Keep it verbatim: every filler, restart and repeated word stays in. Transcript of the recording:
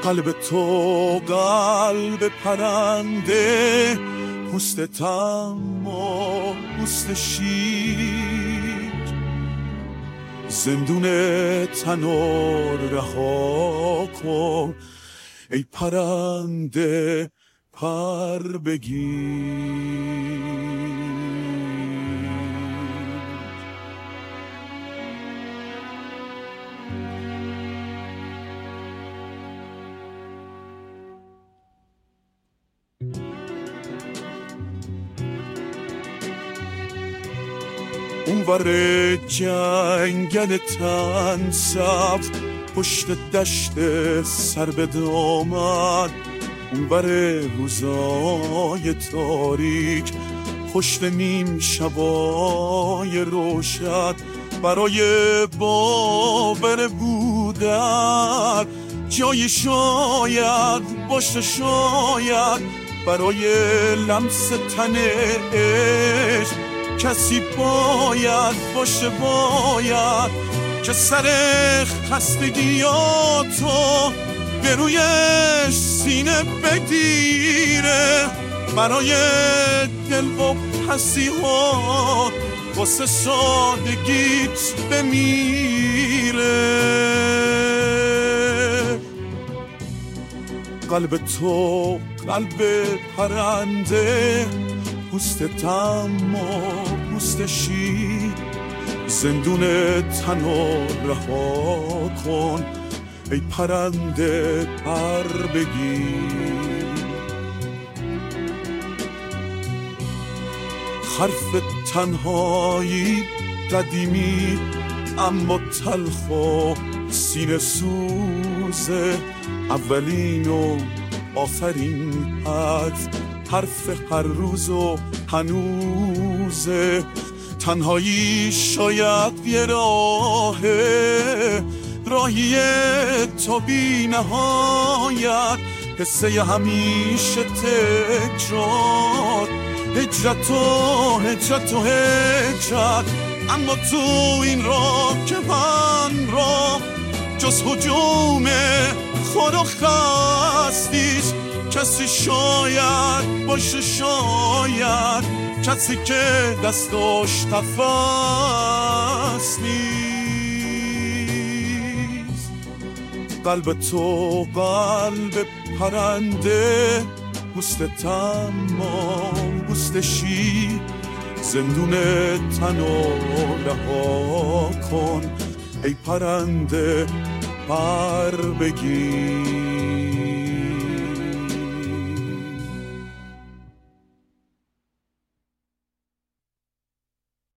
قلب تو قلب پرنده، پوست تم و پوست شیر، زندون تنور رها کن ای پرنده پر بگیر. اونور جنگل تن سبز، پشت دشت سر به دامن، اونور روزای تاریک، پشت نیم شبای روشن، برای باور بودن جای شاید باشه، شاید برای لمس تن عشق کسی باید باشه، باید که سر خستگیاتو به روی سینه بگیره، برای دل و پسی ها واسه سادگیت بمیره. قلب تو قلب پرنده، پوست تم و پوست شیر، زندون تنو رها کن ای پرنده پر بگیر. حرف تنهایی قدیمی اما تلخ و سینه سوزه، اولین و آخرین حرف، حرف هر روز و هنوزه. تنهایی شاید یه راهه، راهی تا بی نهایت، حسه همیشه تکرار، هجرت و هجرت و هجرت. اما تو این راه که من راه جز هجوم خود و خستیش کسی شاید باشه، شاید کسی که دستاش نفس نیست. قلب تو قلب پرنده، پوست تم و پوست شیر، زندون تنو رها کن ای پرنده پر بگیر.